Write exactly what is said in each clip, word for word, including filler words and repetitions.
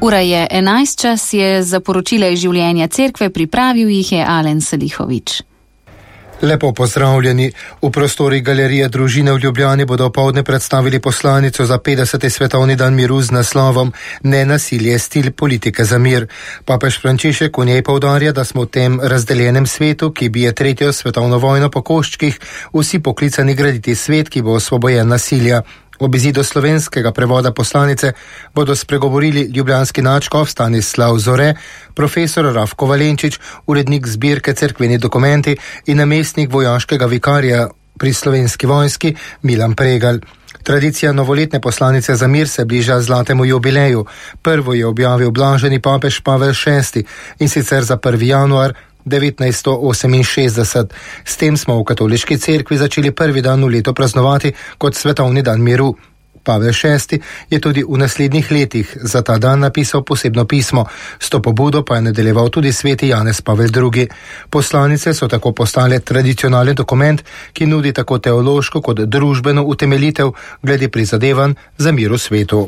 Ura je enajst, čas je za poročila iz življenja cerkve, pripravil jih je Alen Salihovič. Lepo pozdravljeni. V prostori Galerije Družine v Ljubljani bodo opoldne predstavili poslanico za petdeseti svetovni dan miru z naslovom Nenasilje, stil politike za mir. Papež Frančišek v njej poudarja, da smo v tem razdeljenem svetu, ki bije tretjo svetovno vojno po koščkih, vsi poklicani graditi svet, ki bo osvobojen nasilja. Ob izidu slovenskega prevoda poslanice bodo spregovorili ljubljanski nadškof Stanislav Zore, profesor Rafko Valenčič, urednik zbirke Cerkveni dokumenti in namestnik vojaškega vikarja pri Slovenski vojski Milan Pregalj. Tradicija novoletne poslanice za mir se bliža zlatemu jubileju. Prvo je objavil blaženi papež Pavel šesti in sicer za prvi januar devetnajststo oseminšestdeset. S tem smo v katoliški cerkvi začeli prvi dan v leto praznovati kot svetovni dan miru. Pavel šesti je tudi v naslednjih letih za ta dan napisal posebno pismo. S to pobudo pa je nadaljeval tudi sveti Janez Pavel drugi. Poslanice so tako postale tradicionalni dokument, ki nudi tako teološko kot družbeno utemeljitev glede prizadevanj za mir v svetu.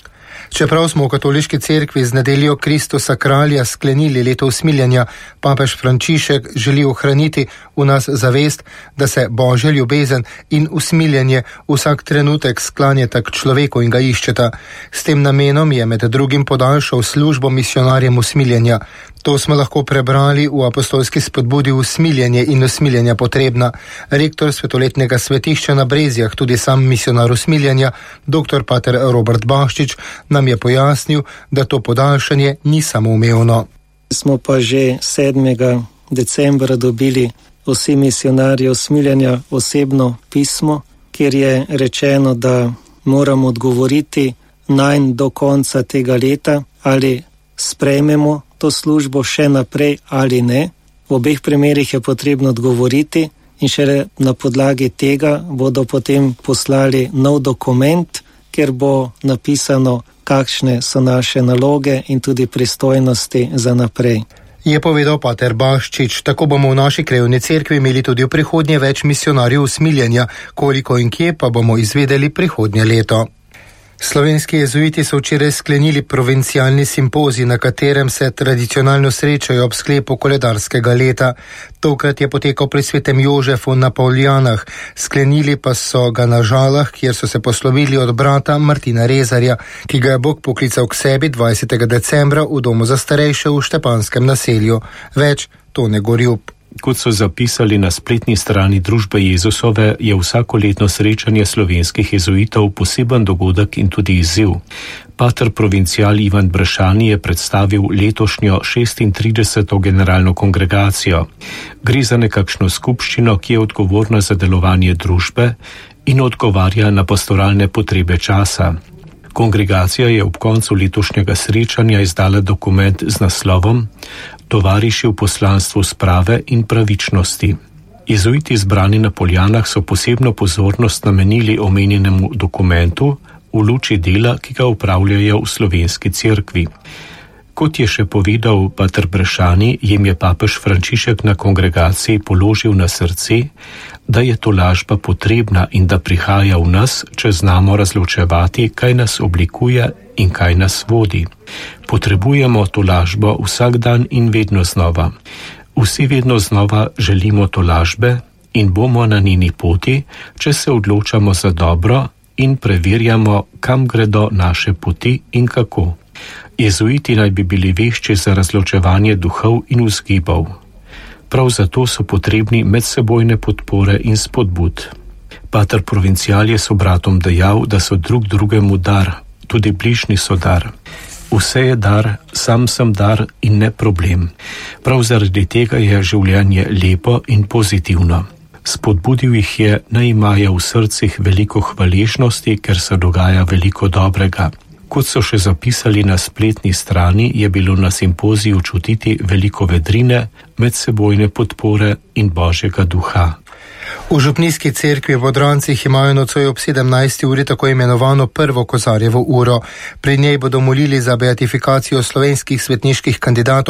Čeprav smo v katoliški cerkvi z nedeljo Kristusa kralja sklenili leto usmiljenja, papež Frančišek želi ohraniti v nas zavest, da se božja ljubezen in usmiljenje vsak trenutek sklanjata k človeku in ga iščeta. S tem namenom je med drugim podaljšal službo misionarjem usmiljenja. To smo lahko prebrali v apostolski spodbudi Usmiljenje in usmiljenja potrebna. Rektor svetoletnega svetišča na Brezjah, tudi sam misionar usmiljenja, dr. pater Robert Baščič, nam je pojasnil, da to podaljšanje ni samoumevno. Smo pa že sedmega decembra dobili vsi misionarji usmiljenja osebno pismo, kjer je rečeno, da moramo odgovoriti nanj do konca tega leta, ali sprejmemo to službo še naprej ali ne. V obeh primerih je potrebno odgovoriti in šele na podlagi tega bodo potem poslali nov dokument, kjer bo napisano, kakšne so naše naloge in tudi pristojnosti za naprej. Je povedal pater Baščič. Tako bomo v naši krajevni cerkvi imeli tudi v prihodnje več misionarjev usmiljenja, koliko in kje pa bomo izvedeli prihodnje leto. Slovenski jezuiti so včeraj sklenili provincialni simpozij, na katerem se tradicionalno srečajo ob sklepu koledarskega leta. Tokrat je potekal pri svetem Jožefu na Poljanah, sklenili pa so ga na Žalah, kjer so se poslovili od brata Martina Rezarja, ki ga je Bog poklical k sebi dvajsetega decembra v domu za starejše v Štepanskem naselju. Več Tone Gorjup. Kot so zapisali na spletni strani družbe Jezusove, je vsakoletno srečanje slovenskih jezuitov poseben dogodek in tudi izziv. Pater provincial Ivan Brešani je predstavil letošnjo šestintrideseto generalno kongregacijo. Gre za nekakšno skupščino, ki je odgovorna za delovanje družbe in odgovarja na pastoralne potrebe časa. Kongregacija je ob koncu letošnjega srečanja izdala dokument z naslovom Tovariši v poslanstvu sprave in pravičnosti. Jezuiti zbrani na Poljanah so posebno pozornost namenili omenjenemu dokumentu v luči dela, ki ga upravljajo v slovenski cerkvi. Kot je še povedal pater Brešani, jim je papež Frančišek na kongregaciji položil na srce, da je tolažba potrebna in da prihaja v nas, če znamo razločevati, kaj nas oblikuje in kaj nas vodi. Potrebujemo tolažbo vsak dan in vedno znova. Vsi vedno znova želimo tolažbe in bomo na njeni poti, če se odločamo za dobro in preverjamo, kam gredo naše poti in kako. Jezuiti naj bi bili vešči za razločevanje duhov in vzgibov. Prav zato so potrebni medsebojne podpore in spodbud. Pater provincial je sobratom dejal, da so drug drugemu dar, tudi bližnji so dar. Vse je dar, sam sem dar in ne problem. Prav zaradi tega je življenje lepo in pozitivno. Spodbudil jih je, naj imajo v srcih veliko hvaležnosti, ker se dogaja veliko dobrega. Kot so še zapisali na spletni strani, je bilo na simpoziju čutiti veliko vedrine, medsebojne podpore in božjega duha. V župnijski cerkvi v Odrancih imajo nocoj ob sedemnajsti uri tako imenovano prvo kozarjevo uro. Pri njej bodo molili za beatifikacijo slovenskih svetniških kandidatov,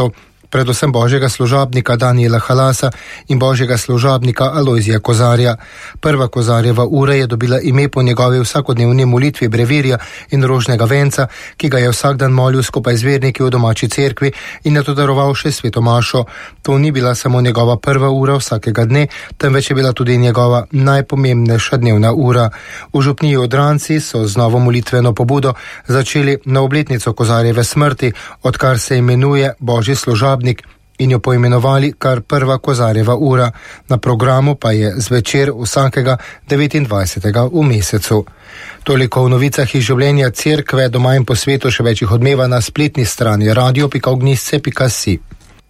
predvsem božjega služabnika Daniela Halasa in božjega služabnika Alojzija Kozarja. Prva Kozarjeva ura je dobila ime po njegovi vsakodnevni molitvi brevirja in rožnega venca, ki ga je vsak dan molil skupaj z verniki v domači cerkvi in nato daroval še sveto mašo. To ni bila samo njegova prva ura vsakega dne, temveč je bila tudi njegova najpomembnejša dnevna ura. V župniji Odranci so z novo molitveno pobudo začeli na obletnico Kozarjeve smrti, odkar se imenuje božji služabnik, in jo poimenovali kar prva Kozarjeva ura. Na programu pa je zvečer vsakega devetindvajsetega v mesecu. Toliko v novicah iz življenja cerkve, doma in po svetu, še več jih odmeva na spletni strani radio pika ognjišče pika si.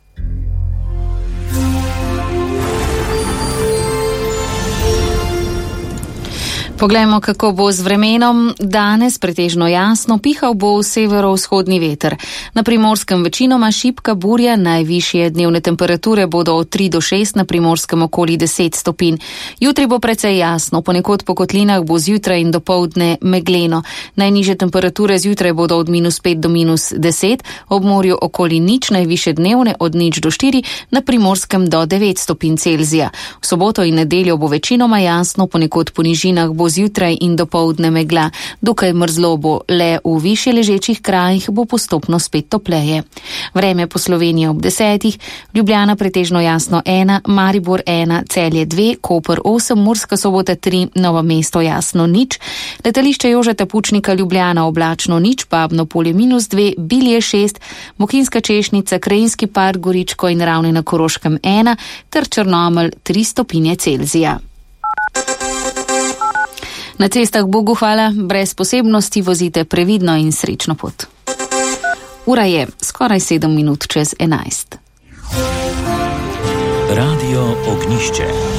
Poglejmo, kako bo z vremenom. Danes pretežno jasno, pihal bo v severovzhodni veter. Na Primorskem večinoma šibka burja, najvišje dnevne temperature bodo od tri do šest, na Primorskem okoli deset stopinj. Jutri bo precej jasno, ponekod po kotlinah bo zjutraj in dopoldne megleno. Najnižje temperature zjutraj bodo od minus pet do minus deset, ob morju okoli nič, najvišje dnevne od nič do štiri, na Primorskem do devet stopinj Celzija. V soboto in nedeljo bo večinoma jasno, ponekod po nižinah bo zjutraj in dopoldne megla. Dokaj mrzlo bo, le v višje ležečih krajih bo postopno spet topleje. Vreme po Sloveniji ob desetih, Ljubljana pretežno jasno ena, Maribor ena, Celje dve, Koper osem, Murska Sobota tri, Novo mesto jasno nič, letališče Jožeta Pučnika Ljubljana oblačno nič, Babno Polje minus dve, Bilje šest, Bohinjska Češnica, Krajinski park Goričko in Ravne na Koroškem ena ter Črnomelj tri stopinje Celzija. Na cestah Bogu hvala, brez posebnosti vozite previdno in srečno pot. Ura je skoraj sedem minut čez enajst. Radio Ognjišče.